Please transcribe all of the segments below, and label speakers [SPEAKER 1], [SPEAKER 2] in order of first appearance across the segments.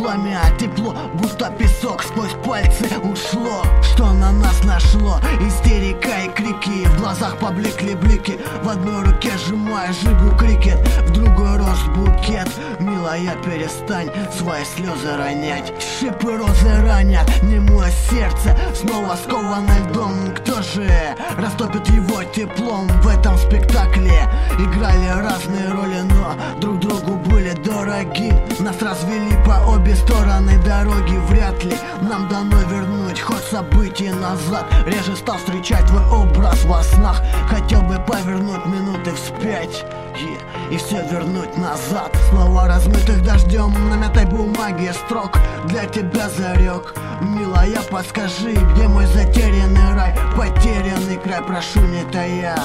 [SPEAKER 1] пламя, тепло, будто песок сквозь пальцы ушло. Что на нас нашло? Истерика и крики, в глазах поблекли блики. В одной руке сжимая жигу крикет, в другой рост букет. Милая, перестань свои слезы ронять. Шипы розы ранят немое сердце, снова сковано льдом. Кто же растопит его теплом? В этом спектакле играли разные роли, но друг другу были дороги. Нас развели по обе стороны дороги. Вряд ли нам дано вернуть ход событий назад. Реже стал встречать твой образ во снах. Хотел бы повернуть минуты вспять и все вернуть назад. Слова размытых дождем на мятой бумаге строк для тебя зарек. Милая, подскажи, где мой затерянный рай, потерянный край, прошу, не тая.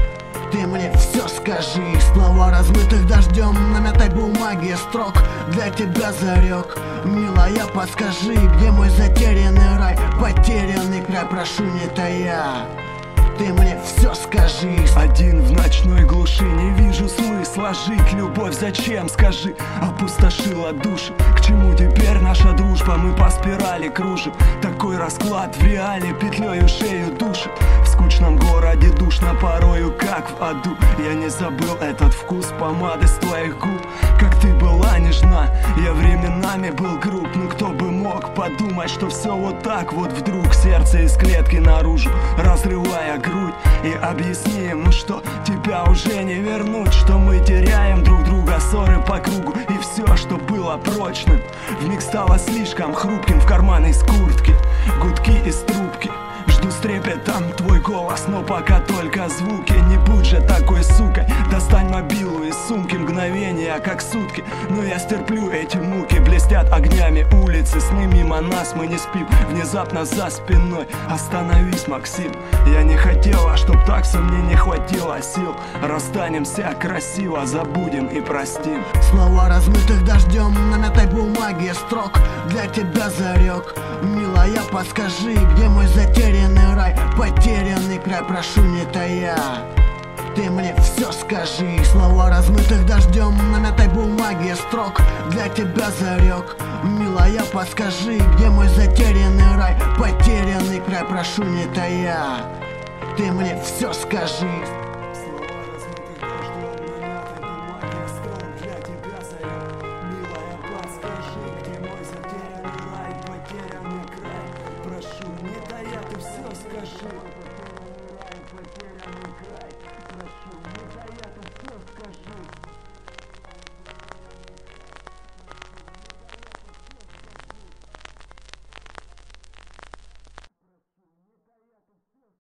[SPEAKER 1] Ты мне все скажи. Слова размытых дождем на мятой бумаге строк для тебя зарек. Милая, подскажи, где мой затерянный рай, потерянный край, прошу, не тая. Ты мне все скажи.
[SPEAKER 2] Один в ночной глуши, не вижу смысла жить. Любовь зачем, скажи, опустошила душу. К чему теперь наша дружба? Мы по спирали кружим. Такой расклад в реале петлею шею душит. В скучном городе душно порою, как в аду. Я не забыл этот вкус помады с твоих губ. Как ты была нежна, я временами был груб. Ну кто бы мог подумать, что все вот так вот вдруг. Сердце из клетки наружу, разрывая грудь. И объясни ему, что тебя уже не вернуть, что мы теряем друг друга, ссоры по кругу. И все, что было прочным, вмиг стало слишком хрупким. В карманы из куртки гудки из трубки. Жду с трепетом твой голос, но пока только звуки. Не будь же такой сукой, достань мобилу из сумки. Мгновения, как сутки, но я стерплю эти муки. Блестят огнями улицы, сны мимо нас, мы не спим. Внезапно за спиной остановись, Максим. Я не хотела, чтоб так все мне не хватило сил. Расстанемся красиво, забудем и простим.
[SPEAKER 1] Слова размытых дождем на мятой бумаге строк для тебя зарек. Милая, подскажи, где мой затерянный рай, потерянный край, прошу, не тая. Ты мне все скажи. Слова размытых дождем на мятой бумаге строк для тебя зарек. Милая, подскажи, где мой затерянный рай, потерянный край, прошу, не тая. Ты мне все скажи.
[SPEAKER 2] Прошу, не тая, ты все скажи.